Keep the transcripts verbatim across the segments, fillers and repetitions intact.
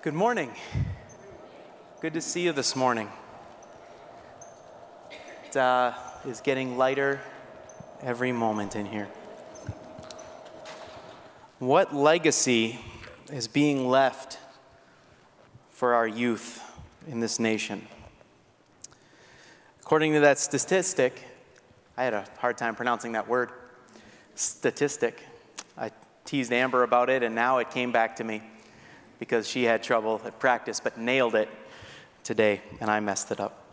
Good morning. Good to see you this morning. It uh, is getting lighter every moment in here. What legacy is being left for our youth in this nation? According to that statistic, I had a hard time pronouncing that word, statistic. I teased Amber about it, and now it came back to me because she had trouble at practice, but nailed it today, and I messed it up.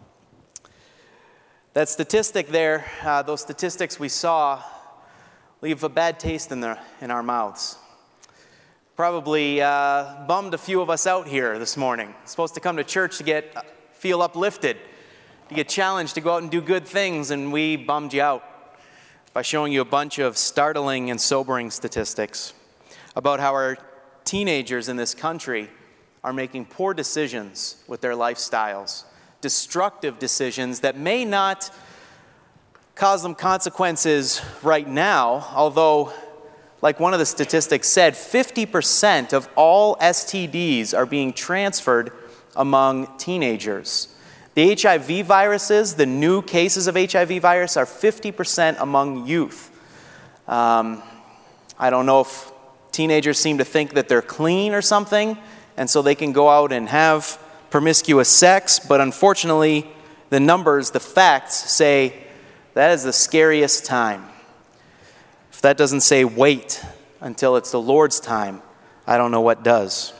That statistic there, uh, those statistics we saw, leave a bad taste in, the, in our mouths. Probably uh, bummed a few of us out here this morning. Supposed to come to church to get feel uplifted, to get challenged to go out and do good things, and we bummed you out by showing you a bunch of startling and sobering statistics about how our teenagers in this country are making poor decisions with their lifestyles, destructive decisions that may not cause them consequences right now, although, like one of the statistics said, fifty percent of all S T Ds are being transferred among teenagers. The H I V viruses, the new cases of H I V virus, are fifty percent among youth. Um, I don't know if teenagers seem to think that they're clean or something, and so they can go out and have promiscuous sex, but unfortunately, the numbers, the facts say that is the scariest time. If that doesn't say wait until it's the Lord's time, I don't know what does.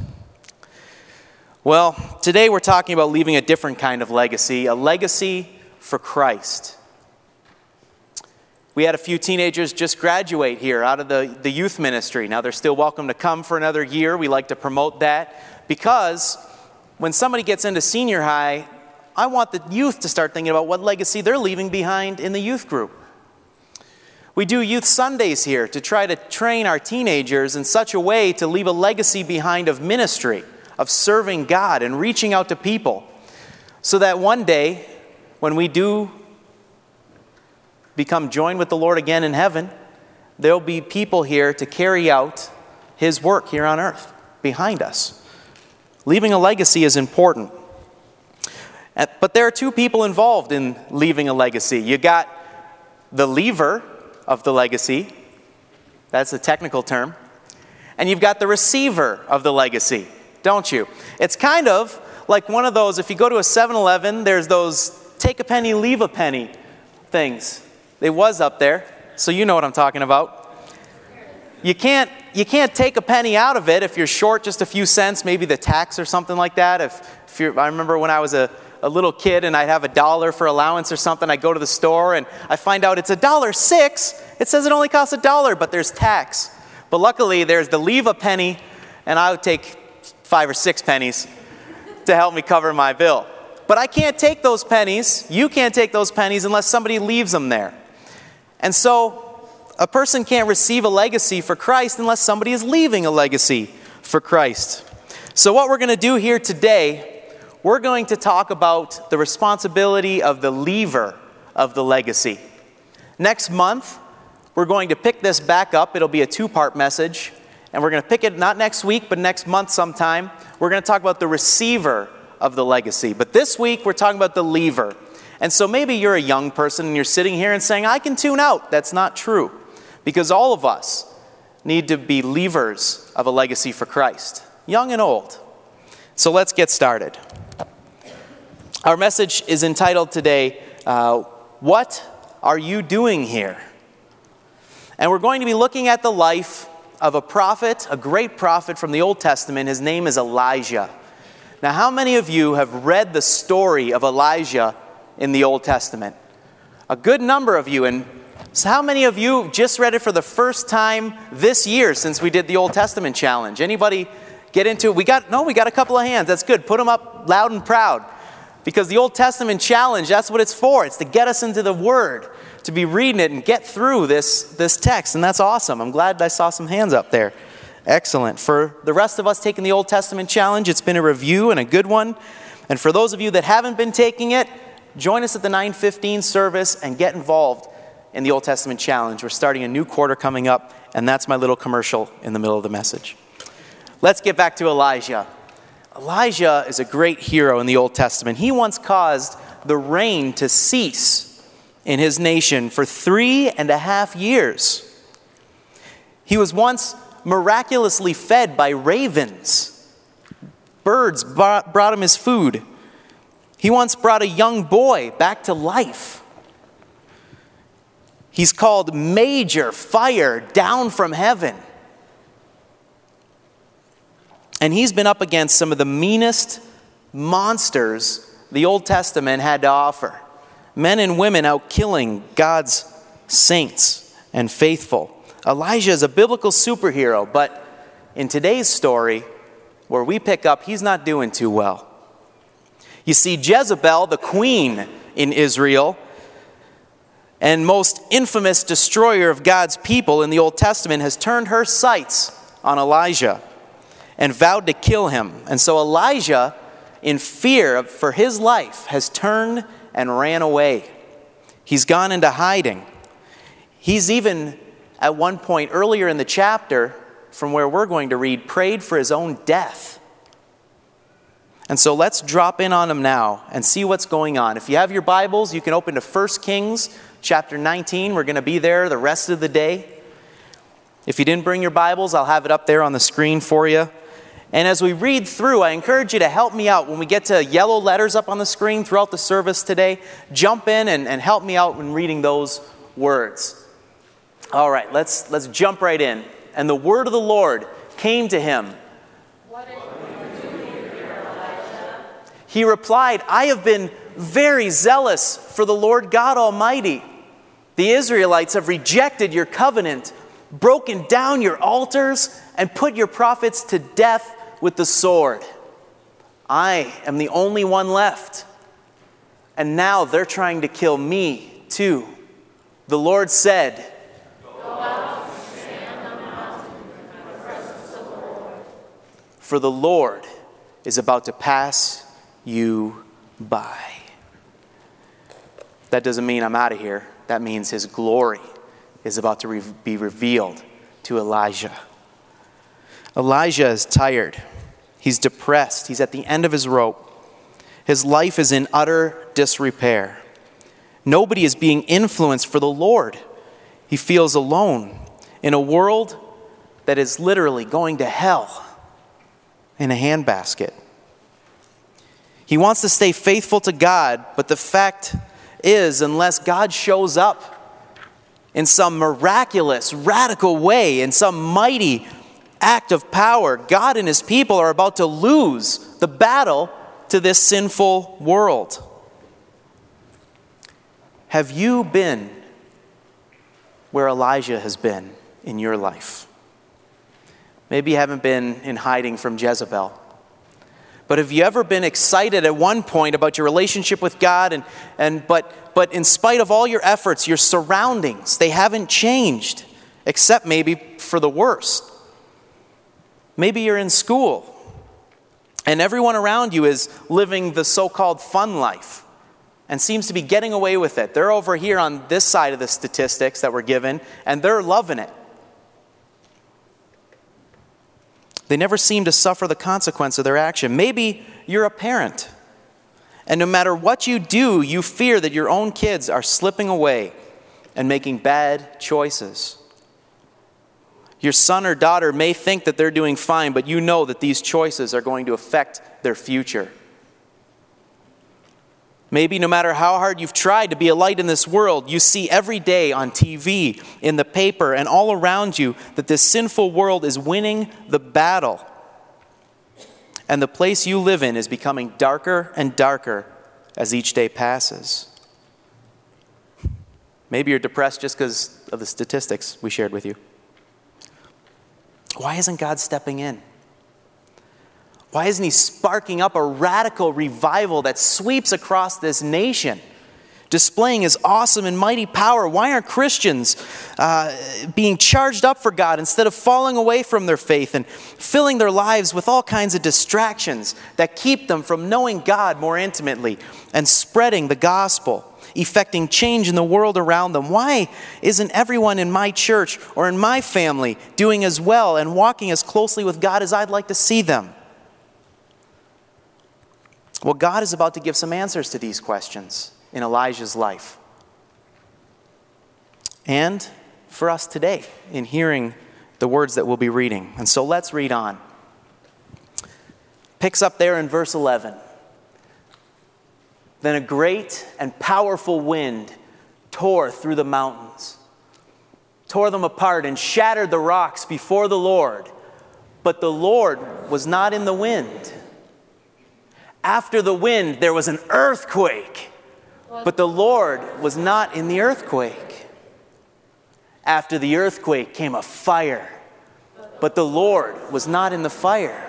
Well, today we're talking about leaving a different kind of legacy, a legacy for Christ. We had a few teenagers just graduate here out of the, the youth ministry. Now they're still welcome to come for another year. We like to promote that because when somebody gets into senior high, I want the youth to start thinking about what legacy they're leaving behind in the youth group. We do youth Sundays here to try to train our teenagers in such a way to leave a legacy behind of ministry, of serving God and reaching out to people, so that one day, when we do become joined with the Lord again in heaven, there'll be people here to carry out His work here on earth behind us. Leaving a legacy is important. But there are two people involved in leaving a legacy. You got the leaver of the legacy, that's a technical term, and you've got the receiver of the legacy, don't you? It's kind of like one of those, if you go to a seven eleven, there's those take a penny, leave a penny things. They was up there, so you know what I'm talking about. You can't you can't take a penny out of it if you're short just a few cents, maybe the tax or something like that. If, if you're, I remember when I was a, a little kid and I'd have a dollar for allowance or something, I'd go to the store and I find out it's a dollar six. It says it only costs a dollar, but there's tax. But luckily, there's the leave a penny, and I would take five or six pennies to help me cover my bill. But I can't take those pennies, you can't take those pennies unless somebody leaves them there. And so a person can't receive a legacy for Christ unless somebody is leaving a legacy for Christ. So what we're going to do here today, we're going to talk about the responsibility of the leaver of the legacy. Next month, we're going to pick this back up. It'll be a two-part message. And we're going to pick it not next week, but next month sometime. We're going to talk about the receiver of the legacy. But this week, we're talking about the leaver. And so maybe you're a young person and you're sitting here and saying, I can tune out. That's not true. Because all of us need to be leavers of a legacy for Christ, young and old. So let's get started. Our message is entitled today, uh, What Are You Doing Here? And we're going to be looking at the life of a prophet, a great prophet from the Old Testament. His name is Elijah. Now, how many of you have read the story of Elijah in the Old Testament? A good number of you. And so how many of you just read it for the first time this year since we did the Old Testament challenge? Anybody get into it? We got, no, we got a couple of hands. That's good. Put them up loud and proud. Because the Old Testament challenge, that's what it's for. It's to get us into the Word, to be reading it and get through this, this text. And that's awesome. I'm glad I saw some hands up there. Excellent. For the rest of us taking the Old Testament challenge, it's been a review and a good one. And for those of you that haven't been taking it, join us at the nine fifteen service and get involved in the Old Testament challenge. We're starting a new quarter coming up, and that's my little commercial in the middle of the message. Let's get back to Elijah. Elijah is a great hero in the Old Testament. He once caused the rain to cease in his nation for three and a half years. He was once miraculously fed by ravens. Birds brought him his food. He once brought a young boy back to life. He's called major fire down from heaven. And he's been up against some of the meanest monsters the Old Testament had to offer. Men and women out killing God's saints and faithful. Elijah is a biblical superhero, but in today's story, where we pick up, he's not doing too well. You see, Jezebel, the queen in Israel, and most infamous destroyer of God's people in the Old Testament, has turned her sights on Elijah and vowed to kill him. And so Elijah, in fear for his life, has turned and ran away. He's gone into hiding. He's even, at one point earlier in the chapter, from where we're going to read, prayed for his own death. And so let's drop in on him now and see what's going on. If you have your Bibles, you can open to First Kings chapter nineteen. We're going to be there the rest of the day. If you didn't bring your Bibles, I'll have it up there on the screen for you. And as we read through, I encourage you to help me out. When we get to yellow letters up on the screen throughout the service today, jump in and, and help me out when reading those words. All right, let's, let's jump right in. And the word of the Lord came to him. What are you doing here, Elijah? He replied, I have been very zealous for the Lord God Almighty. The Israelites have rejected your covenant, broken down your altars, and put your prophets to death with the sword. I am the only one left. And now they're trying to kill me too. The Lord said, Go out and stand on the mountain in the presence of the Lord. For the Lord is about to pass you by. That doesn't mean I'm out of here. That means his glory is about to re- be revealed to Elijah. Elijah is tired. He's depressed. He's at the end of his rope. His life is in utter disrepair. Nobody is being influenced for the Lord. He feels alone in a world that is literally going to hell in a handbasket. He wants to stay faithful to God, but the fact is, unless God shows up in some miraculous, radical way, in some mighty act of power, God and his people are about to lose the battle to this sinful world. Have you been where Elijah has been in your life? Maybe you haven't been in hiding from Jezebel. But have you ever been excited at one point about your relationship with God, and, and but, but in spite of all your efforts, your surroundings, they haven't changed, except maybe for the worst? Maybe you're in school, and everyone around you is living the so-called fun life and seems to be getting away with it. They're over here on this side of the statistics that we're given, and they're loving it. They never seem to suffer the consequence of their action. Maybe you're a parent, and no matter what you do, you fear that your own kids are slipping away and making bad choices. Your son or daughter may think that they're doing fine, but you know that these choices are going to affect their future. Maybe no matter how hard you've tried to be a light in this world, you see every day on T V, in the paper, and all around you that this sinful world is winning the battle. And the place you live in is becoming darker and darker as each day passes. Maybe you're depressed just because of the statistics we shared with you. Why isn't God stepping in? Why isn't he sparking up a radical revival that sweeps across this nation, displaying his awesome and mighty power? Why aren't Christians uh, being charged up for God instead of falling away from their faith and filling their lives with all kinds of distractions that keep them from knowing God more intimately and spreading the gospel, effecting change in the world around them? Why isn't everyone in my church or in my family doing as well and walking as closely with God as I'd like to see them? Well, God is about to give some answers to these questions in Elijah's life. And for us today, in hearing the words that we'll be reading. And so let's read on. Picks up there in verse eleven. Then a great and powerful wind tore through the mountains, tore them apart and shattered the rocks before the Lord. But the Lord was not in the wind. After the wind, there was an earthquake, but the Lord was not in the earthquake. After the earthquake came a fire, but the Lord was not in the fire.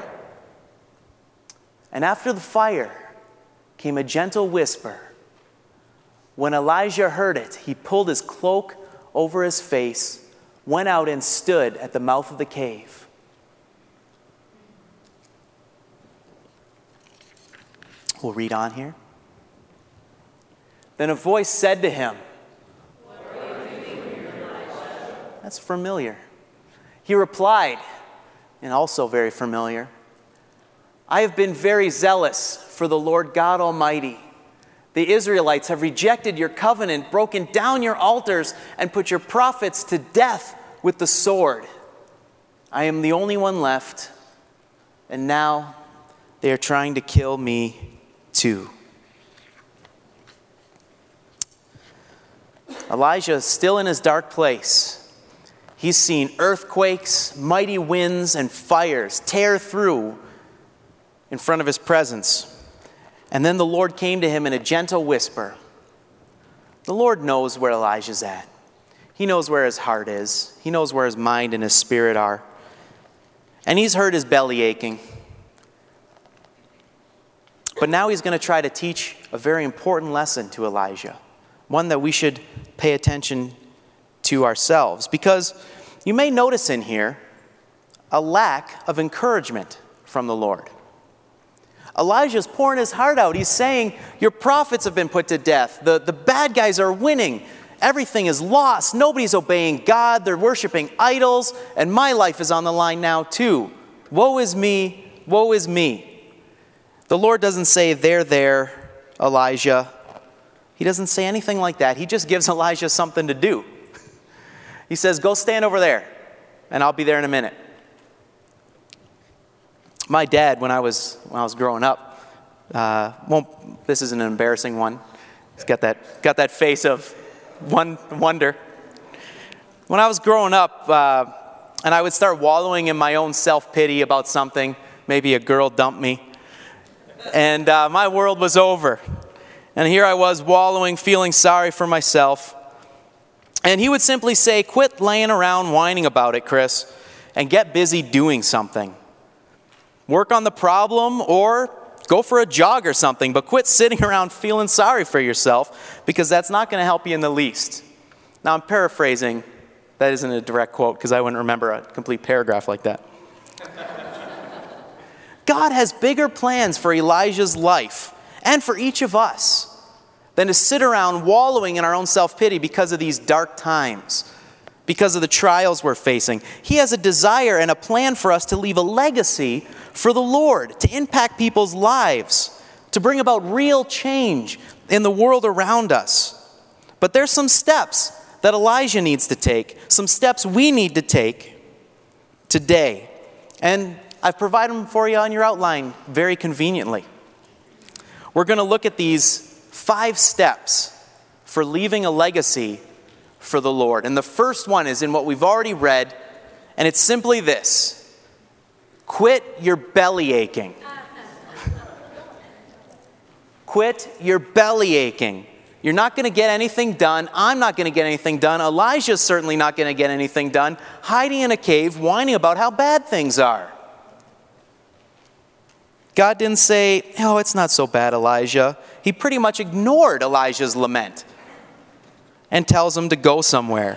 And after the fire came a gentle whisper. When Elijah heard it, he pulled his cloak over his face, went out and stood at the mouth of the cave. We'll read on here. Then a voice said to him, "What are you doing here, Elijah?" That's familiar. He replied, and also very familiar, "I have been very zealous for the Lord God Almighty. The Israelites have rejected your covenant, broken down your altars, and put your prophets to death with the sword. I am the only one left, and now they are trying to kill me too." Elijah is still in his dark place. He's seen earthquakes, mighty winds, and fires tear through in front of his presence. And then the Lord came to him in a gentle whisper. The Lord knows where Elijah's at. He knows where his heart is. He knows where his mind and his spirit are. And he's heard his belly aching. But now he's going to try to teach a very important lesson to Elijah, one that we should pay attention to ourselves. Because you may notice in here a lack of encouragement from the Lord. Elijah's pouring his heart out. He's saying, your prophets have been put to death. The, the bad guys are winning. Everything is lost. Nobody's obeying God. They're worshiping idols. And my life is on the line now too. Woe is me. Woe is me. The Lord doesn't say, there, there, Elijah. He doesn't say anything like that. He just gives Elijah something to do. He says, go stand over there, and I'll be there in a minute. My dad, when I was when I was growing up, uh, won't, this is an embarrassing one. He's got that got that face of one wonder. When I was growing up, uh, and I would start wallowing in my own self-pity about something, maybe a girl dumped me, and uh, my world was over. And here I was wallowing, feeling sorry for myself. And he would simply say, quit laying around whining about it, Chris, and get busy doing something. Work on the problem or go for a jog or something, but quit sitting around feeling sorry for yourself, because that's not going to help you in the least. Now, I'm paraphrasing. That isn't a direct quote, because I wouldn't remember a complete paragraph like that. God has bigger plans for Elijah's life and for each of us than to sit around wallowing in our own self-pity because of these dark times, because of the trials we're facing. He has a desire and a plan for us to leave a legacy for the Lord, to impact people's lives, to bring about real change in the world around us. But there's some steps that Elijah needs to take, some steps we need to take today. And I've provided them for you on your outline very conveniently. We're going to look at these five steps for leaving a legacy for the Lord. And the first one is in what we've already read, and it's simply this. Quit your belly aching. Quit your belly aching. You're not going to get anything done. I'm not going to get anything done. Elijah's certainly not going to get anything done, hiding in a cave, whining about how bad things are. God didn't say, oh, it's not so bad, Elijah. He pretty much ignored Elijah's lament and tells him to go somewhere.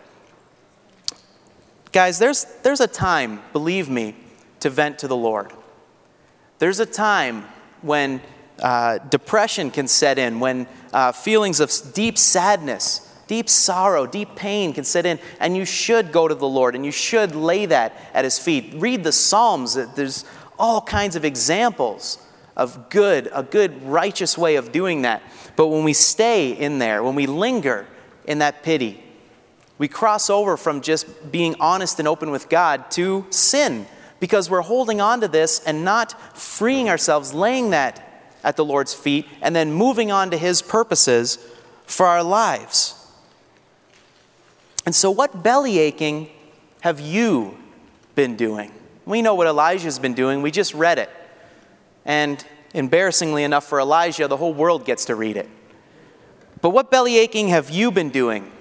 Guys, there's, there's a time, believe me, to vent to the Lord. There's a time when uh, depression can set in, when uh, feelings of deep sadness, deep sorrow, deep pain can set in, and you should go to the Lord, and you should lay that at His feet. Read the Psalms. There's all kinds of examples of good, a good, righteous way of doing that. But when we stay in there, when we linger in that pity, we cross over from just being honest and open with God to sin, because we're holding on to this and not freeing ourselves, laying that at the Lord's feet, and then moving on to His purposes for our lives. And so what belly aching have you been doing? We know what Elijah's been doing. We just read it. And embarrassingly enough for Elijah, the whole world gets to read it. But what belly aching have you been doing?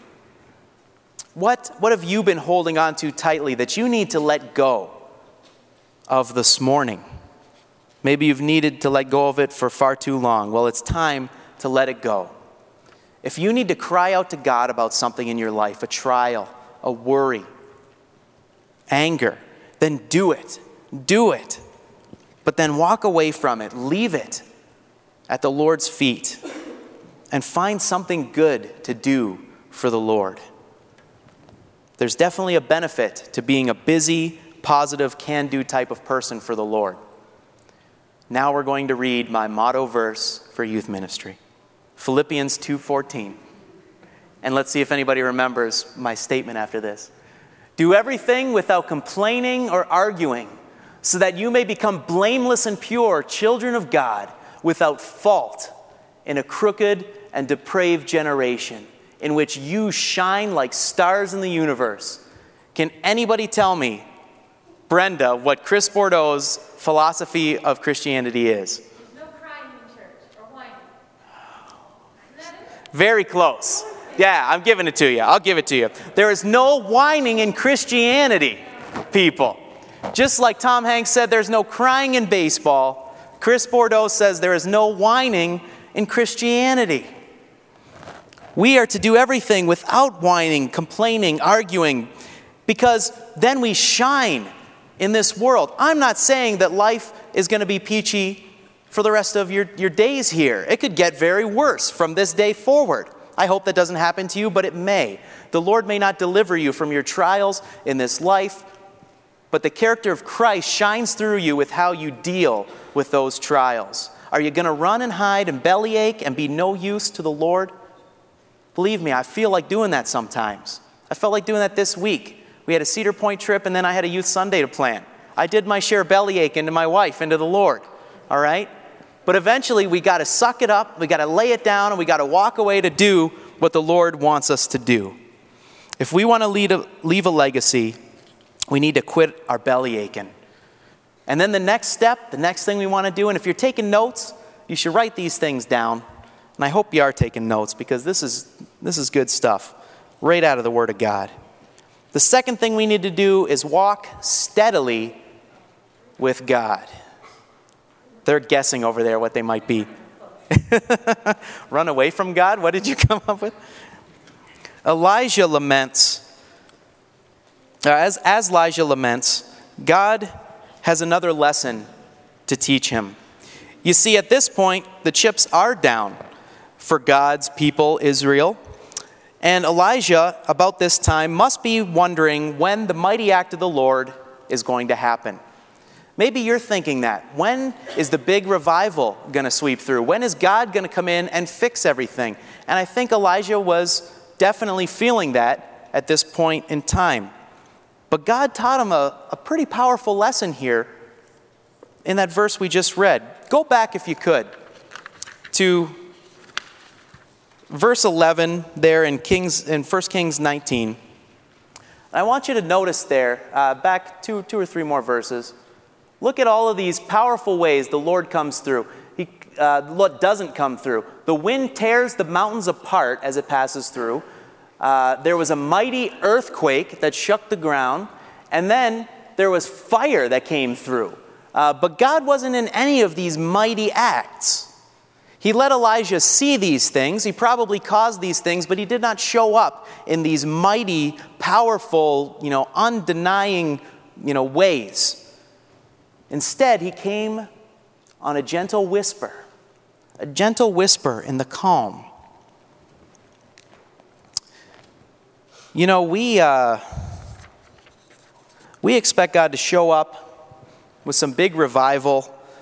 What, what have you been holding on to tightly that you need to let go of this morning? Maybe you've needed to let go of it for far too long. Well, it's time to let it go. If you need to cry out to God about something in your life, a trial, a worry, anger, then do it. Do it. But then walk away from it. Leave it at the Lord's feet and find something good to do for the Lord. There's definitely a benefit to being a busy, positive, can-do type of person for the Lord. Now we're going to read my motto verse for youth ministry. Philippians two fourteen. And let's see if anybody remembers my statement after this. Do everything without complaining or arguing, so that you may become blameless and pure, children of God, without fault in a crooked and depraved generation, in which you shine like stars in the universe. Can anybody tell me, Brenda, what Chris Bordeaux's philosophy of Christianity is? There's no crying in church or whining. Isn't that it? Very close. Yeah, I'm giving it to you. I'll give it to you. There is no whining in Christianity, people. Just like Tom Hanks said, there's no crying in baseball. Chris Bordeaux says there is no whining in Christianity. We are to do everything without whining, complaining, arguing, because then we shine in this world. I'm not saying that life is going to be peachy for the rest of your, your days here. It could get very worse from this day forward. I hope that doesn't happen to you, but it may. The Lord may not deliver you from your trials in this life, but the character of Christ shines through you with how you deal with those trials. Are you going to run and hide and bellyache and be no use to the Lord? Believe me, I feel like doing that sometimes. I felt like doing that this week. We had a Cedar Point trip, and then I had a youth Sunday to plan. I did my share of bellyache into my wife, into the Lord. All right? But eventually, we got to suck it up, we got to lay it down, and we got to walk away to do what the Lord wants us to do. If we want to lead a, leave a legacy, we need to quit our belly aching. And then the next step, the next thing we want to do, and if you're taking notes, you should write these things down. And I hope you are taking notes, because this is this is good stuff, right out of the Word of God. The second thing we need to do is walk steadily with God. They're guessing over there what they might be. Run away from God? What did you come up with? Elijah laments. As, as Elijah laments, God has another lesson to teach him. You see, at this point, the chips are down for God's people, Israel. And Elijah, about this time, must be wondering when the mighty act of the Lord is going to happen. Maybe you're thinking that. When is the big revival going to sweep through? When is God going to come in and fix everything? And I think Elijah was definitely feeling that at this point in time. But God taught him a, a pretty powerful lesson here in that verse we just read. Go back, if you could, to verse eleven there in Kings in First Kings nineteen. I want you to notice there, uh, back two, two or three more verses. Look at all of these powerful ways the Lord comes through. He, uh, the Lord doesn't come through. The wind tears the mountains apart as it passes through. Uh, there was a mighty earthquake that shook the ground. And then there was fire that came through. Uh, but God wasn't in any of these mighty acts. He let Elijah see these things. He probably caused these things, but he did not show up in these mighty, powerful, you know, undenying, you know, ways. Instead, he came on a gentle whisper, a gentle whisper in the calm. You know, we uh, we expect God to show up with some big revival,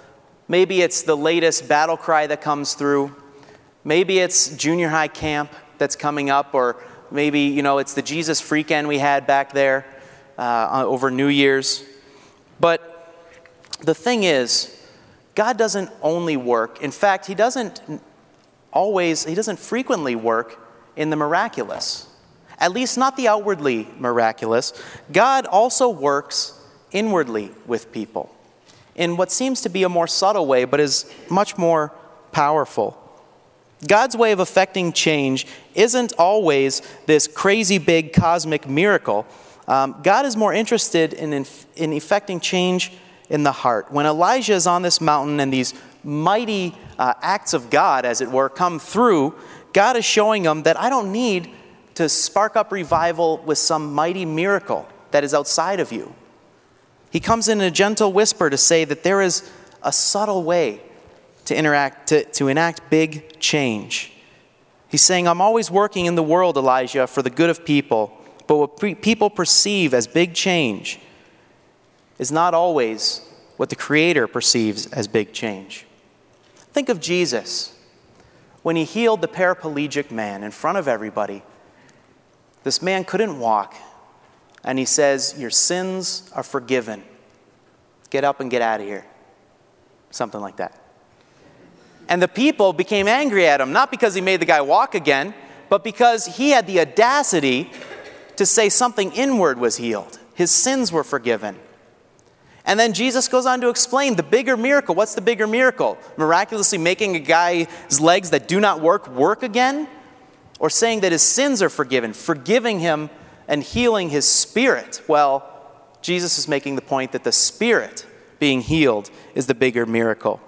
Maybe it's the latest battle cry that comes through. Maybe it's junior high camp that's coming up, or maybe, you know, it's the Jesus Freakend we had back there uh, over New Year's. But the thing is, God doesn't only work. In fact, he doesn't always, he doesn't frequently work in the miraculous. At least not the outwardly miraculous. God also works inwardly with people in what seems to be a more subtle way, but is much more powerful. God's way of effecting change isn't always this crazy big cosmic miracle. Um, God is more interested in, in, in effecting change in the heart. When Elijah is on this mountain and these mighty uh, acts of God, as it were, come through, God is showing him that I don't need to spark up revival with some mighty miracle that is outside of you. He comes in a gentle whisper to say that there is a subtle way to interact, to, to enact big change. He's saying, I'm always working in the world, Elijah, for the good of people, but what pre- people perceive as big change is not always what the Creator perceives as big change. Think of Jesus. When he healed the paraplegic man in front of everybody, this man couldn't walk, and he says, your sins are forgiven. Get up and get out of here. Something like that. And the people became angry at him, not because he made the guy walk again, but because he had the audacity to say something inward was healed. His sins were forgiven. And then Jesus goes on to explain the bigger miracle. What's the bigger miracle? Miraculously making a guy's legs that do not work, work again? Or saying that his sins are forgiven, forgiving him and healing his spirit? Well, Jesus is making the point that the spirit being healed is the bigger miracle.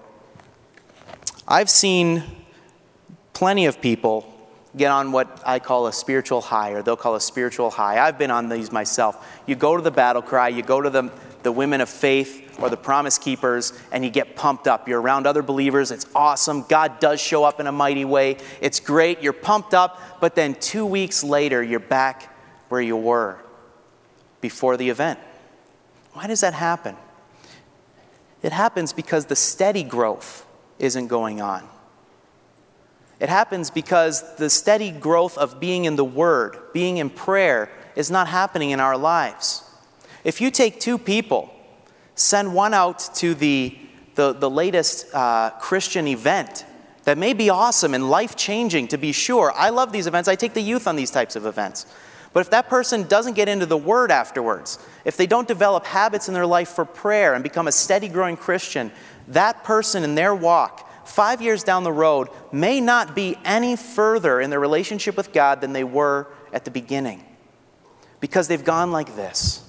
I've seen plenty of people get on what I call a spiritual high, or they'll call a spiritual high. I've been on these myself. You go to the battle cry, you go to the, the women of faith or the promise keepers, and you get pumped up. You're around other believers. It's awesome. God does show up in a mighty way. It's great. You're pumped up, but then two weeks later, you're back where you were before the event. Why does that happen? It happens because the steady growth isn't going on. It happens because the steady growth of being in the Word, being in prayer, is not happening in our lives. If you take two people, send one out to the, the, the latest uh, Christian event that may be awesome and life-changing, to be sure. I love these events. I take the youth on these types of events. But if that person doesn't get into the Word afterwards, if they don't develop habits in their life for prayer and become a steady growing Christian, that person in their walk, five years down the road, may not be any further in their relationship with God than they were at the beginning. Because they've gone like this.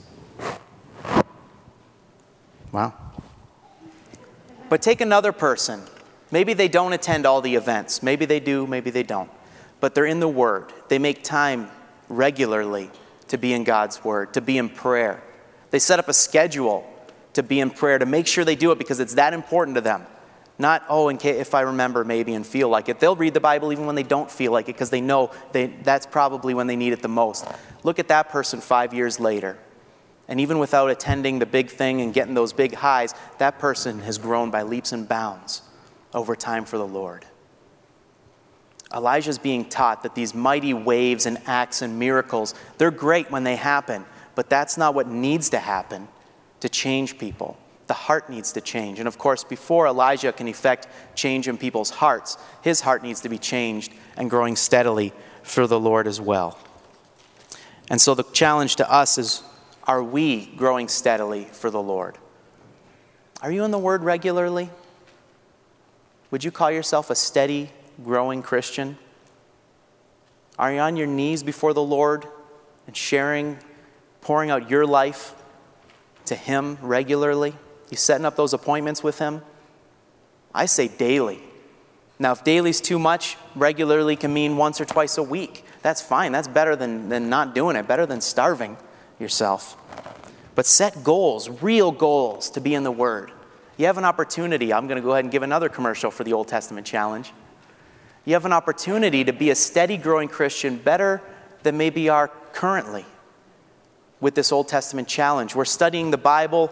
Wow. But take another person. Maybe they don't attend all the events. Maybe they do, maybe they don't. But they're in the Word. They make time regularly to be in God's Word, to be in prayer. They set up a schedule to be in prayer, to make sure they do it because it's that important to them. Not, oh, in case, if I remember maybe and feel like it. They'll read the Bible even when they don't feel like it because they know they, that's probably when they need it the most. Look at that person five years later. And even without attending the big thing and getting those big highs, that person has grown by leaps and bounds over time for the Lord. Elijah's being taught that these mighty waves and acts and miracles, they're great when they happen, but that's not what needs to happen to change people. The heart needs to change. And of course, before Elijah can effect change in people's hearts, his heart needs to be changed and growing steadily for the Lord as well. And so the challenge to us is, are we growing steadily for the Lord? Are you in the Word regularly? Would you call yourself a steady, growing Christian? Are you on your knees before the Lord and sharing, pouring out your life to Him regularly? You setting up those appointments with Him? I say daily. Now, if daily's too much, regularly can mean once or twice a week. That's fine. That's better than, than not doing it, better than starving yourself. But set goals, real goals, to be in the Word. You have an opportunity. I'm going to go ahead and give another commercial for the Old Testament Challenge. You have an opportunity to be a steady growing Christian better than maybe you are currently with this Old Testament Challenge. We're studying the Bible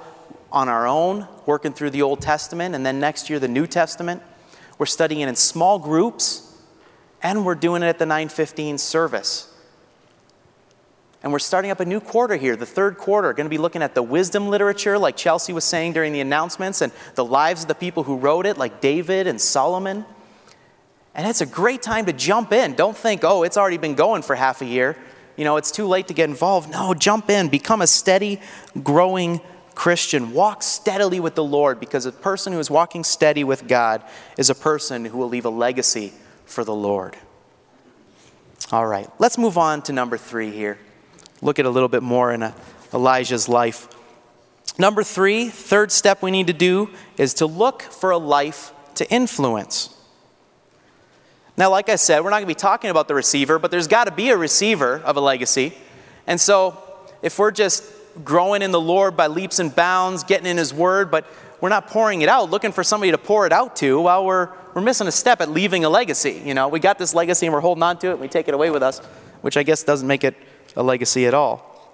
on our own, working through the Old Testament, and then next year the New Testament. We're studying it in small groups, and we're doing it at the nine fifteen service. And we're starting up a new quarter here, the third quarter. Going to be looking at the wisdom literature, like Chelsea was saying during the announcements, and the lives of the people who wrote it, like David and Solomon. And it's a great time to jump in. Don't think, oh, it's already been going for half a year. You know, it's too late to get involved. No, jump in. Become a steady, growing Christian. Walk steadily with the Lord, because a person who is walking steady with God is a person who will leave a legacy for the Lord. All right, let's move on to number three here. Look at a little bit more in Elijah's life. Number three, third step we need to do is to look for a life to influence. Now, like I said, we're not going to be talking about the receiver, but there's got to be a receiver of a legacy. And so if we're just growing in the Lord by leaps and bounds, getting in His Word, but we're not pouring it out, looking for somebody to pour it out to, well, we're we're missing a step at leaving a legacy. You know, we got this legacy and we're holding on to it and we take it away with us, which I guess doesn't make it a legacy at all.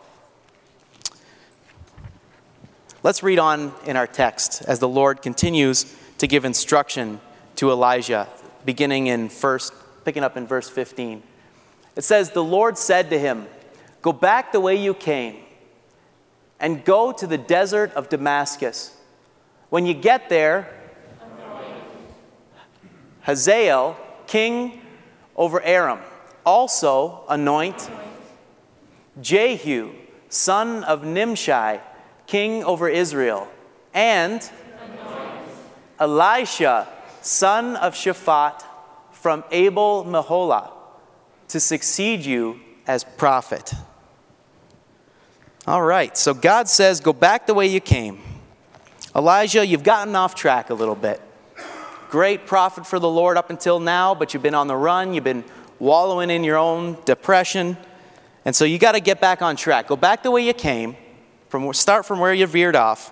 Let's read on in our text as the Lord continues to give instruction to Elijah, beginning in first, picking up in verse fifteen. It says, "The Lord said to him, 'Go back the way you came, and go to the desert of Damascus. When you get there, Hazael, king over Aram, also anoint Jehu, son of Nimshi, king over Israel, and Elisha, son of Shaphat, from Abel Meholah, to succeed you as prophet.'" All right, so God says, go back the way you came. Elijah, you've gotten off track a little bit. Great prophet for the Lord up until now, but you've been on the run. You've been wallowing in your own depression. And so you got to get back on track. Go back the way you came. From start from where you veered off.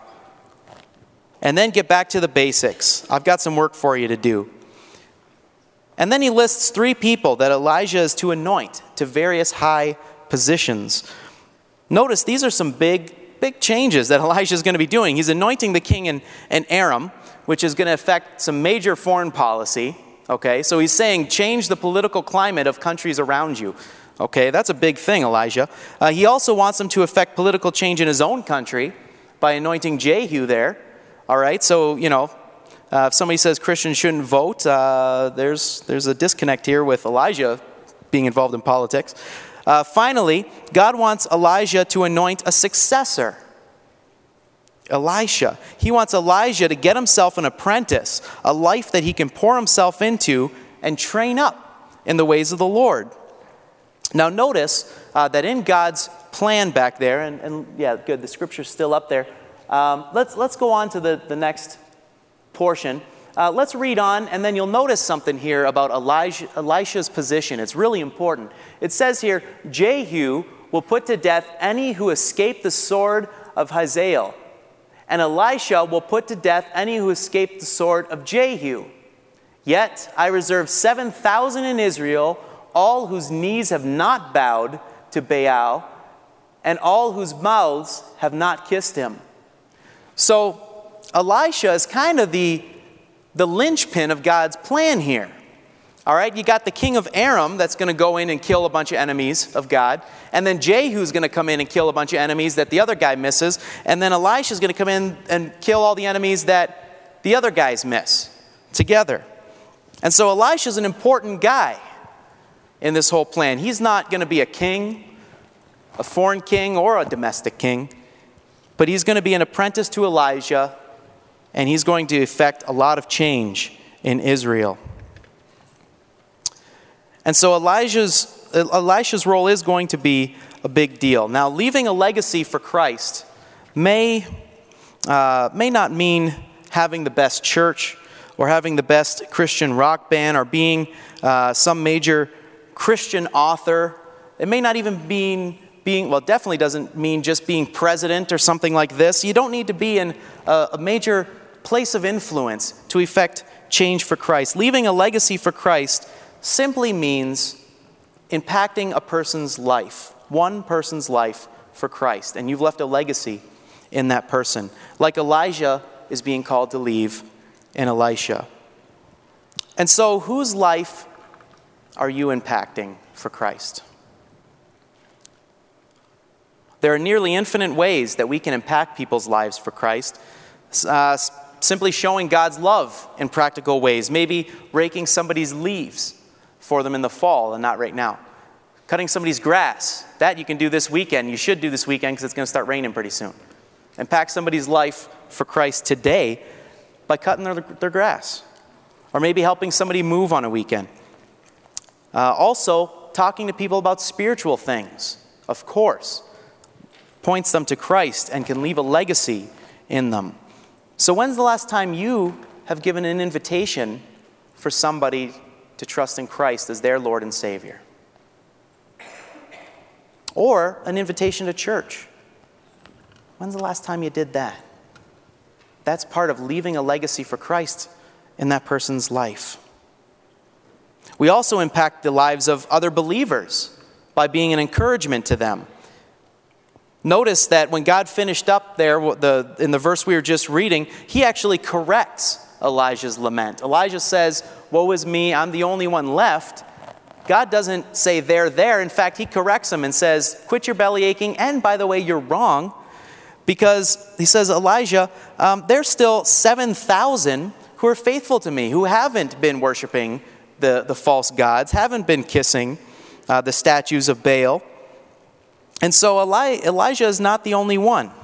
And then get back to the basics. I've got some work for you to do. And then he lists three people that Elijah is to anoint to various high positions. Notice these are some big, big changes that Elijah is going to be doing. He's anointing the king in, in Aram, which is going to affect some major foreign policy. Okay, so he's saying change the political climate of countries around you. Okay, that's a big thing, Elijah. Uh, he also wants him to affect political change in his own country by anointing Jehu there. All right, so, you know, uh, if somebody says Christians shouldn't vote, uh, there's, there's a disconnect here with Elijah being involved in politics. Uh, finally, God wants Elijah to anoint a successor. Elisha. He wants Elijah to get himself an apprentice, a life that he can pour himself into and train up in the ways of the Lord. Now notice uh, that in God's plan back there, and, and yeah, good, the scripture's still up there. Um, let's, let's go on to the, the next portion. Uh, let's read on, and then you'll notice something here about Elijah, Elisha's position. It's really important. It says here, Jehu will put to death any who escape the sword of Hazael, and Elisha will put to death any who escape the sword of Jehu. Yet I reserve seven thousand in Israel, all whose knees have not bowed to Baal, and all whose mouths have not kissed him. So Elisha is kind of the, the linchpin of God's plan here. All right, you got the king of Aram that's going to go in and kill a bunch of enemies of God. And then Jehu's going to come in and kill a bunch of enemies that the other guy misses. And then Elisha's going to come in and kill all the enemies that the other guys miss together. And so Elisha's an important guy in this whole plan. He's not going to be a king, a foreign king, or a domestic king. But he's going to be an apprentice to Elijah, and he's going to effect a lot of change in Israel. And so Elijah's, Elisha's role is going to be a big deal. Now, leaving a legacy for Christ may, uh, may not mean having the best church or having the best Christian rock band or being uh, some major Christian author. It may not even mean being, well, definitely doesn't mean just being president or something like this. You don't need to be in a, a major place of influence to effect change for Christ. Leaving a legacy for Christ simply means impacting a person's life, one person's life for Christ. And you've left a legacy in that person, like Elijah is being called to leave in Elisha. And so, whose life are you impacting for Christ? There are nearly infinite ways that we can impact people's lives for Christ. Uh, simply showing God's love in practical ways. Maybe raking somebody's leaves for them in the fall and not right now. Cutting somebody's grass. That you can do this weekend. You should do this weekend because it's going to start raining pretty soon. Impact somebody's life for Christ today by cutting their, their grass. Or maybe helping somebody move on a weekend. Uh, also, talking to people about spiritual things, of course, points them to Christ and can leave a legacy in them. So when's the last time you have given an invitation for somebody to trust in Christ as their Lord and Savior? Or an invitation to church? When's the last time you did that? That's part of leaving a legacy for Christ in that person's life. We also impact the lives of other believers by being an encouragement to them. Notice that when God finished up there the, in the verse we were just reading, he actually corrects Elijah's lament. Elijah says, "Woe is me, I'm the only one left." God doesn't say they're there. In fact, he corrects him and says, "Quit your belly aching, and by the way, you're wrong." Because he says, Elijah, um, there's still seven thousand who are faithful to me, who haven't been worshiping the, the false gods, haven't been kissing uh, the statues of Baal. And so Eli- Elijah is not the only one.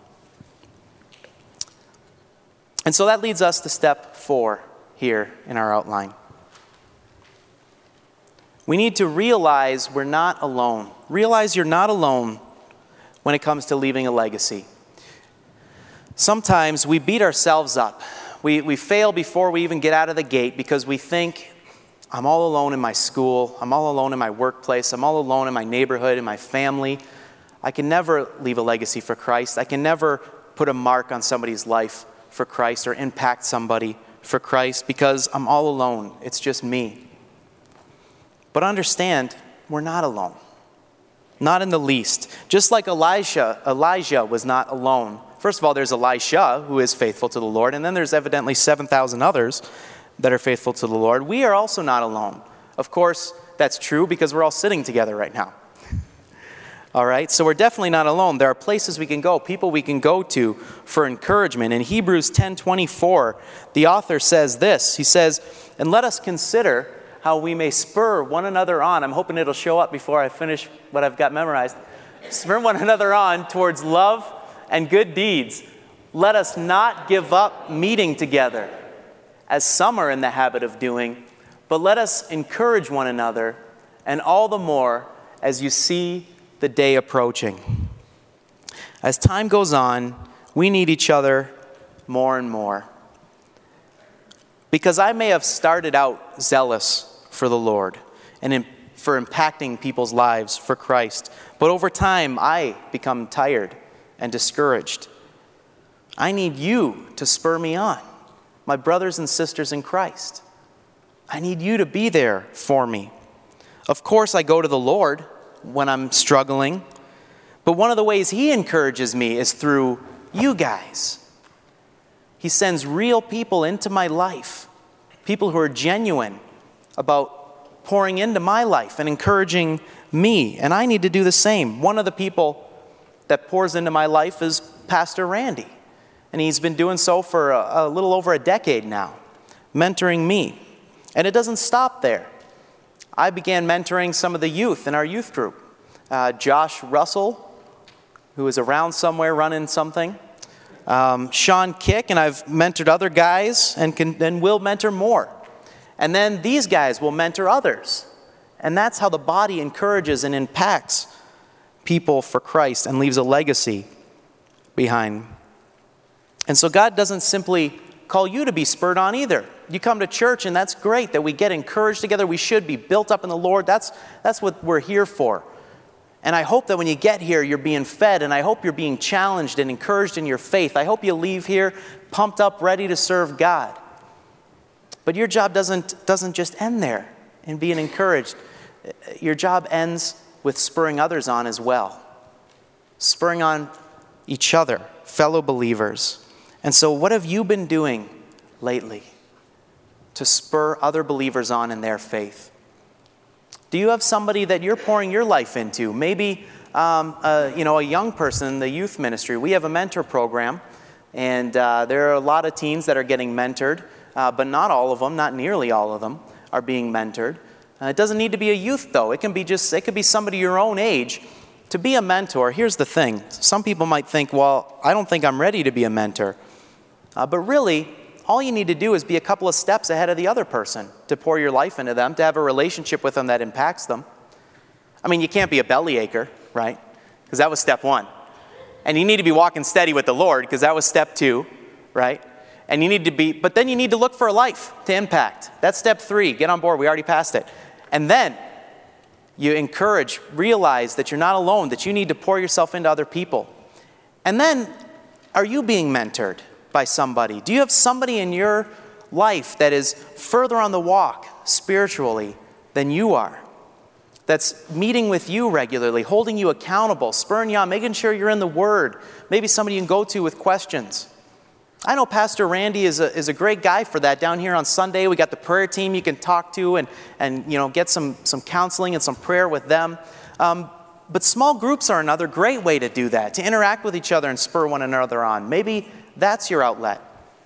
And so that leads us to step four here in our outline. We need to realize we're not alone. Realize you're not alone when it comes to leaving a legacy. Sometimes we beat ourselves up. We, we fail before we even get out of the gate because we think, I'm all alone in my school, I'm all alone in my workplace, I'm all alone in my neighborhood, in my family. I can never leave a legacy for Christ. I can never put a mark on somebody's life for Christ or impact somebody for Christ because I'm all alone. It's just me. But understand, we're not alone. Not in the least. Just like Elijah, Elijah was not alone. First of all, there's Elisha, who is faithful to the Lord, and then there's evidently seven thousand others that are faithful to the Lord. We are also not alone. Of course, that's true because we're all sitting together right now. All right, so we're definitely not alone. There are places we can go, people we can go to for encouragement. In Hebrews ten twenty-four, the author says this. He says, "And let us consider how we may spur one another on." I'm hoping it'll show up before I finish what I've got memorized. "Spur one another on towards love and good deeds. Let us not give up meeting together, as some are in the habit of doing, but let us encourage one another, and all the more as you see the day approaching." As time goes on, we need each other more and more. Because I may have started out zealous for the Lord and in, for impacting people's lives for Christ, but over time I become tired and discouraged. I need you to spur me on, my brothers and sisters in Christ. I need you to be there for me. Of course, I go to the Lord when I'm struggling, but one of the ways he encourages me is through you guys. He sends real people into my life, people who are genuine about pouring into my life and encouraging me, and I need to do the same. One of the people that pours into my life is Pastor Randy, and he's been doing so for a, a little over a decade now, mentoring me. And it doesn't stop there. I began mentoring some of the youth in our youth group. Uh, Josh Russell, who is around somewhere running something. Um, Sean Kick, and I've mentored other guys and, can, and will mentor more. And then these guys will mentor others. And that's how the body encourages and impacts people for Christ and leaves a legacy behind. And so God doesn't simply call you to be spurred on either. You come to church and that's great that we get encouraged together. We should be built up in the Lord. That's, that's what we're here for. And I hope that when you get here, you're being fed, and I hope you're being challenged and encouraged in your faith. I hope you leave here pumped up, ready to serve God. But your job doesn't, doesn't just end there in being encouraged. Your job ends with spurring others on as well. Spurring on each other fellow believers. And so what have you been doing lately to spur other believers on in their faith? Do you have somebody that you're pouring your life into? Maybe um, uh, you know, a young person in the youth ministry. We have a mentor program, and uh, there are a lot of teens that are getting mentored, uh, but not all of them, not nearly all of them, are being mentored. Uh, it doesn't need to be a youth, though. It can be just, it could be somebody your own age. To be a mentor, here's the thing. Some people might think, well, I don't think I'm ready to be a mentor. Uh, but really, all you need to do is be a couple of steps ahead of the other person to pour your life into them, to have a relationship with them that impacts them. I mean, you can't be a bellyacre, right? Because that was step one. And you need to be walking steady with the Lord, because that was step two, right? And you need to be, but then you need to look for a life to impact. That's step three. Get on board. We already passed it. And then you encourage, realize that you're not alone, that you need to pour yourself into other people. And then, are you being mentored by somebody? Do you have somebody in your life that is further on the walk spiritually than you are? That's meeting with you regularly, holding you accountable, spurring you on, making sure you're in the Word. Maybe somebody you can go to with questions. I know Pastor Randy is a, is a great guy for that. Down here on Sunday, we got the prayer team you can talk to and, and you know, get some, some counseling and some prayer with them. Um, but small groups are another great way to do that, to interact with each other and spur one another on. Maybe that's your outlet.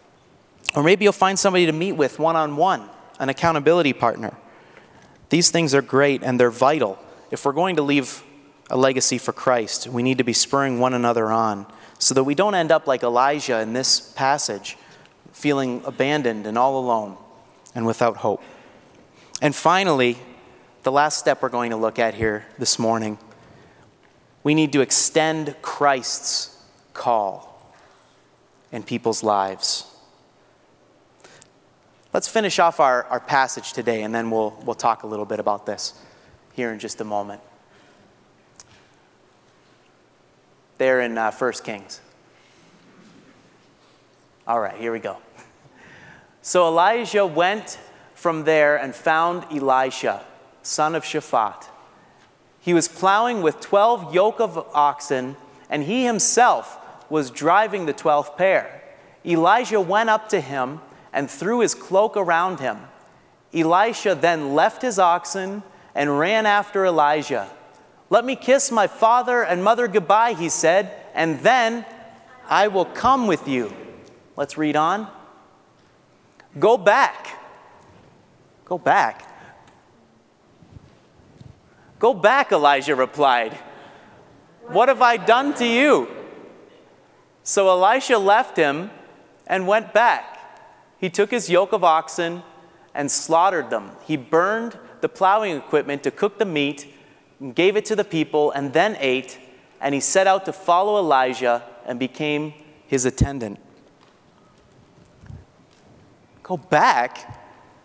Or maybe you'll find somebody to meet with one-on-one, an accountability partner. These things are great and they're vital. If we're going to leave a legacy for Christ, we need to be spurring one another on so that we don't end up like Elijah in this passage, feeling abandoned and all alone and without hope. And finally, the last step we're going to look at here this morning, we need to extend Christ's call in people's lives. Let's finish off our, our passage today, and then we'll, we'll talk a little bit about this here in just a moment. There in uh, First Kings. All right, here we go. So Elijah went from there and found Elisha, son of Shaphat. He was plowing with twelve yoke of oxen, and he himself was driving the twelfth pair. Elijah went up to him and threw his cloak around him. Elisha then left his oxen and ran after Elijah. "Let me kiss my father and mother goodbye," he said, "and then I will come with you." Let's read on. "Go back." Go back. "Go back," Elijah replied. "What have I done to you?" So Elisha left him and went back. He took his yoke of oxen and slaughtered them. He burned the plowing equipment to cook the meat, and gave it to the people, and then ate. And he set out to follow Elijah and became his attendant. Go back?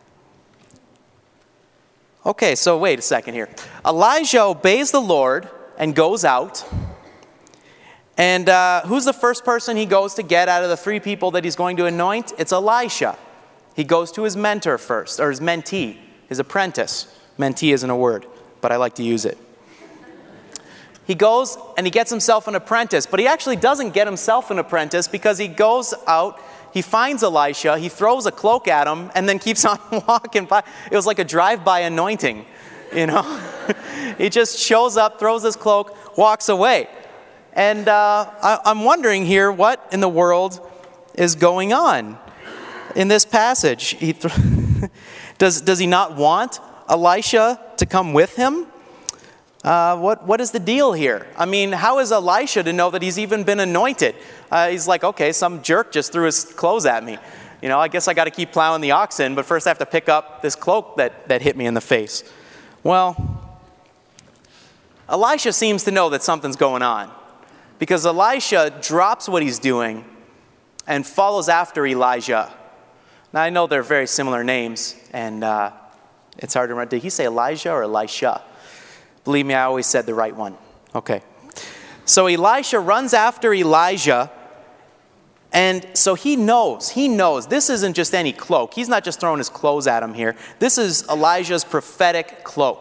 Okay, so wait a second here. Elijah obeys the Lord and goes out. And uh, who's the first person he goes to get out of the three people that he's going to anoint? It's Elisha. He goes to his mentor first, or his mentee, his apprentice. Mentee isn't a word, but I like to use it. He goes and he gets himself an apprentice, but he actually doesn't get himself an apprentice because he goes out, he finds Elisha, he throws a cloak at him, and then keeps on walking by. It was like a drive-by anointing, you know. He just shows up, throws his cloak, walks away. And uh, I, I'm wondering here, what in the world is going on in this passage? He th- does, does he not want Elisha to come with him? Uh, what what is the deal here? I mean, how is Elisha to know that he's even been anointed? Uh, he's like, okay, some jerk just threw his clothes at me. You know, I guess I got to keep plowing the oxen, but first I have to pick up this cloak that, that hit me in the face. Well, Elisha seems to know that something's going on, because Elisha drops what he's doing and follows after Elijah. Now, I know they're very similar names, and uh, it's hard to remember. Did he say Elijah or Elisha? Believe me, I always said the right one. Okay. So Elisha runs after Elijah, and so he knows, he knows this isn't just any cloak. He's not just throwing his clothes at him here. This is Elijah's prophetic cloak,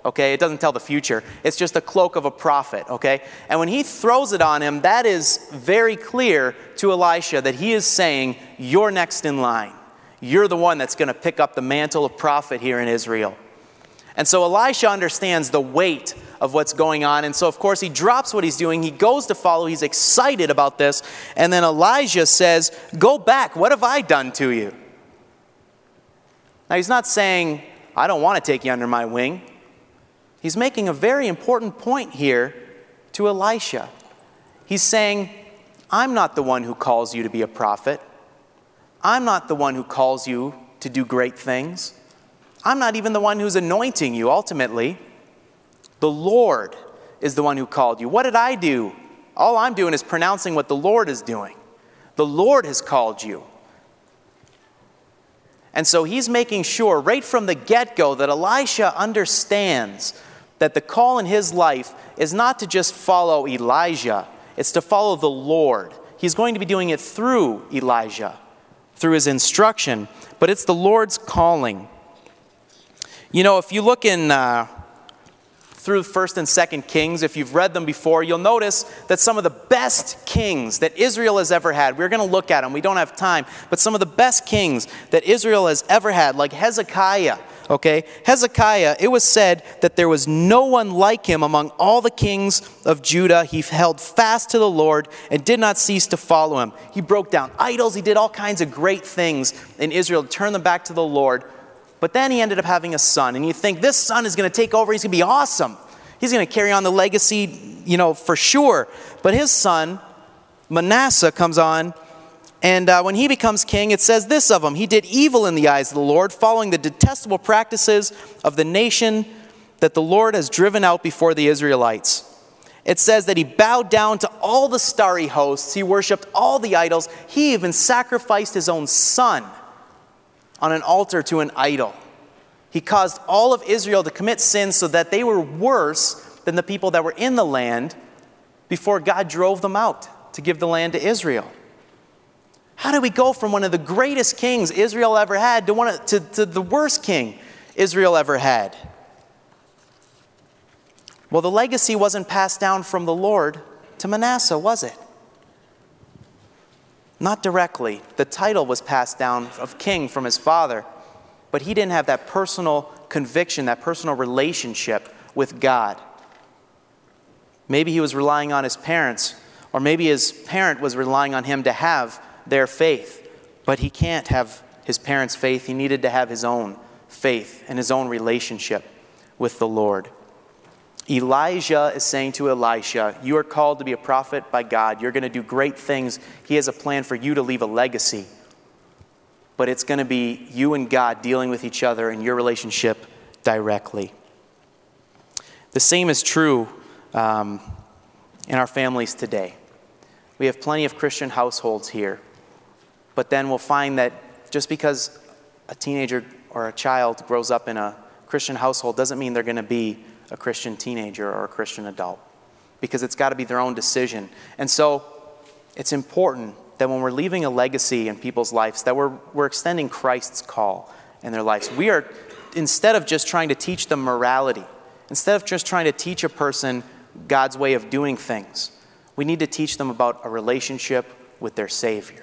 Okay, it doesn't tell the future. It's just a cloak of a prophet, okay? And when he throws it on him, that is very clear to Elisha that he is saying, you're next in line. You're the one that's going to pick up the mantle of prophet here in Israel. And so Elisha understands the weight of what's going on. And so, of course, he drops what he's doing. He goes to follow. He's excited about this. And then Elijah says, go back. What have I done to you? Now, he's not saying, I don't want to take you under my wing. He's making a very important point here to Elisha. He's saying, I'm not the one who calls you to be a prophet. I'm not the one who calls you to do great things. I'm not even the one who's anointing you ultimately. The Lord is the one who called you. What did I do? All I'm doing is pronouncing what the Lord is doing. The Lord has called you. And so he's making sure right from the get-go that Elisha understands that the call in his life is not to just follow Elijah, it's to follow the Lord. He's going to be doing it through Elijah, through his instruction, but it's the Lord's calling. You know, if you look in uh, through First and Second Kings, if you've read them before, you'll notice that some of the best kings that Israel has ever had, we're going to look at them, we don't have time, but some of the best kings that Israel has ever had, like Hezekiah, okay? Hezekiah, it was said that there was no one like him among all the kings of Judah. He held fast to the Lord and did not cease to follow him. He broke down idols. He did all kinds of great things in Israel to turn them back to the Lord. But then he ended up having a son. And you think, this son is going to take over. He's going to be awesome. He's going to carry on the legacy, you know, for sure. But his son, Manasseh, comes on. And uh, when he becomes king, it says this of him: he did evil in the eyes of the Lord, following the detestable practices of the nation that the Lord has driven out before the Israelites. It says that he bowed down to all the starry hosts. He worshipped all the idols. He even sacrificed his own son on an altar to an idol. He caused all of Israel to commit sin so that they were worse than the people that were in the land before God drove them out to give the land to Israel. How do we go from one of the greatest kings Israel ever had to, one of, to, to the worst king Israel ever had? Well, the legacy wasn't passed down from the Lord to Manasseh, was it? Not directly. The title was passed down of king from his father, but he didn't have that personal conviction, that personal relationship with God. Maybe he was relying on his parents, or maybe his parent was relying on him to have their faith, but he can't have his parents' faith. He needed to have his own faith and his own relationship with the Lord. Elijah is saying to Elisha, you are called to be a prophet by God. You're going to do great things. He has a plan for you to leave a legacy. But it's going to be you and God dealing with each other in your relationship directly. The same is true um, in our families today. We have plenty of Christian households here. But then we'll find that just because a teenager or a child grows up in a Christian household doesn't mean they're going to be a Christian teenager or a Christian adult, because it's got to be their own decision. And so it's important that when we're leaving a legacy in people's lives, that we're, we're extending Christ's call in their lives. We are, instead of just trying to teach them morality, instead of just trying to teach a person God's way of doing things, we need to teach them about a relationship with their Savior.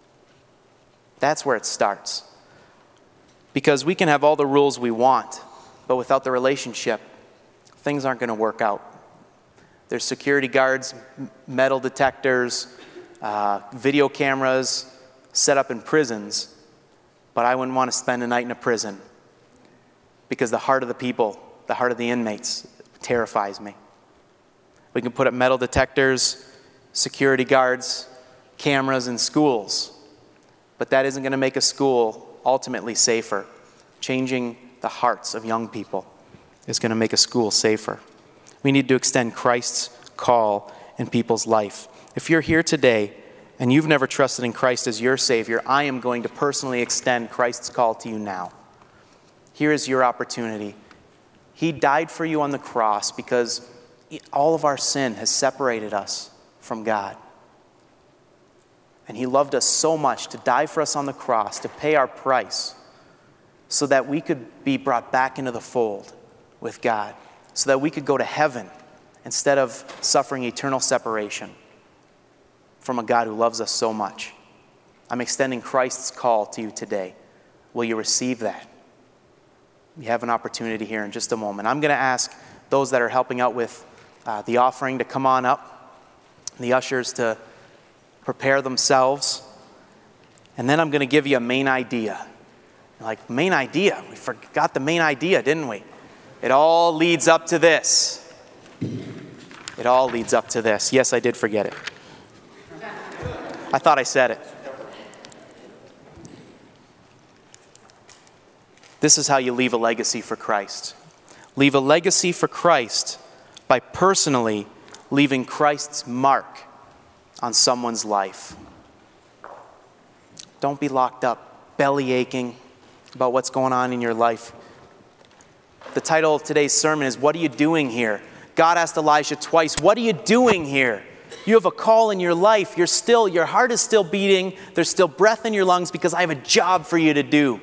That's where it starts. Because we can have all the rules we want, but without the relationship, things aren't going to work out. There's security guards, metal detectors, uh, video cameras set up in prisons, but I wouldn't want to spend a night in a prison because the heart of the people, the heart of the inmates, terrifies me. We can put up metal detectors, security guards, cameras in schools, but that isn't going to make a school ultimately safer. Changing the hearts of young people is going to make a school safer. We need to extend Christ's call in people's life. If you're here today and you've never trusted in Christ as your Savior, I am going to personally extend Christ's call to you now. Here is your opportunity. He died for you on the cross because all of our sin has separated us from God. And he loved us so much to die for us on the cross, to pay our price, so that we could be brought back into the fold with God. so that we could go to heaven instead of suffering eternal separation from a God who loves us so much. I'm extending Christ's call to you today. Will you receive that? We have an opportunity here in just a moment. I'm going to ask those that are helping out with uh, the offering to come on up, the ushers to prepare themselves, and then I'm going to give you a main idea. Like, main idea? We forgot the main idea, didn't we? It all leads up to this. It all leads up to this. Yes, I did forget it. I thought I said it. This is how you leave a legacy for Christ. Leave a legacy for Christ by personally leaving Christ's mark on someone's life. Don't be locked up, belly aching about what's going on in your life. The title of today's sermon is, What Are You Doing Here? God asked Elijah twice, what are you doing here? You have a call in your life. You're still, your heart is still beating. There's still breath in your lungs because I have a job for you to do.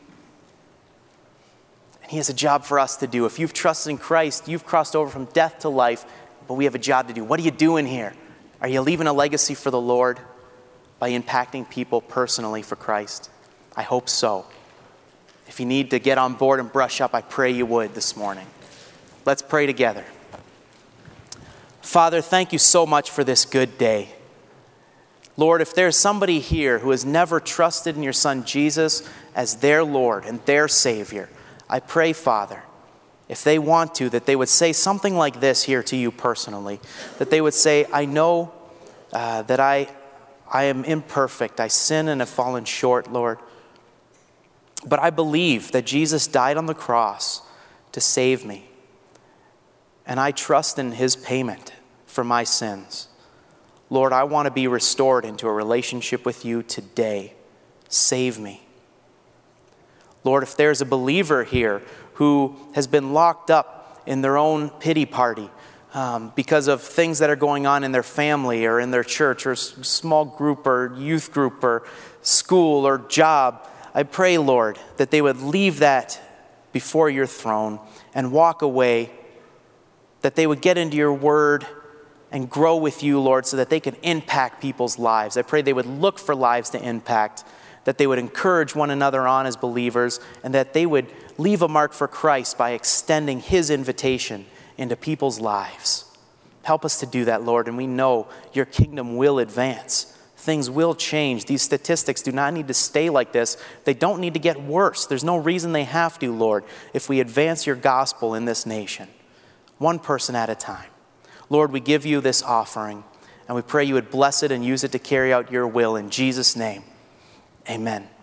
And he has a job for us to do. If you've trusted in Christ, you've crossed over from death to life, but we have a job to do. What are you doing here? Are you leaving a legacy for the Lord by impacting people personally for Christ? I hope so. If you need to get on board and brush up, I pray you would this morning. Let's pray together. Father, thank you so much for this good day. Lord, if there's somebody here who has never trusted in your Son Jesus as their Lord and their Savior, I pray, Father, if they want to, that they would say something like this here to you personally. That they would say, I know uh, that I, I am imperfect. I sin and have fallen short, Lord. But I believe that Jesus died on the cross to save me. And I trust in his payment for my sins. Lord, I want to be restored into a relationship with you today. Save me. Lord, if there's a believer here who has been locked up in their own pity party um, because of things that are going on in their family or in their church or s- small group or youth group or school or job, I pray, Lord, that they would leave that before your throne and walk away, that they would get into your word and grow with you, Lord, so that they can impact people's lives. I pray they would look for lives to impact, that they would encourage one another on as believers, and that they would leave a mark for Christ by extending his invitation into people's lives. Help us to do that, Lord, and we know your kingdom will advance. Things will change. These statistics do not need to stay like this. They don't need to get worse. There's no reason they have to, Lord, if we advance your gospel in this nation, one person at a time. Lord, we give you this offering, and we pray you would bless it and use it to carry out your will in Jesus' name. Amen.